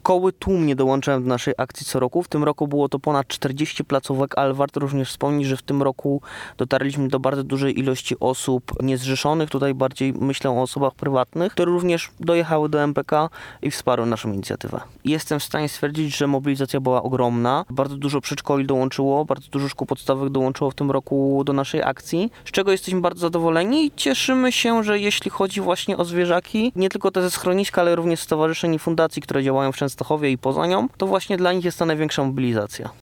szkoły tłumnie dołączają do naszej akcji co roku. W tym roku było to ponad 40 placówek, ale warto również wspomnieć, że w tym roku dotarliśmy do bardzo dużej ilości osób niezrzeszonych. Tutaj bardziej myślę o osobach prywatnych, które również dojechały do MPK i wsparły naszą inicjatywę. Jestem w stanie stwierdzić, że mobilizacja była ogromna. Bardzo dużo przedszkoli dołączyło, bardzo dużo szkół podstawowych dołączyło w tym roku do naszej akcji, z czego jesteśmy bardzo zadowoleni i cieszymy się, że jeśli chodzi właśnie o zwierzaki, nie tylko te ze schroniska, ale również stowarzyszeń i fundacji, które działają w Częstochowie i poza nią, to właśnie dla nich jest ta największa mobilizacja.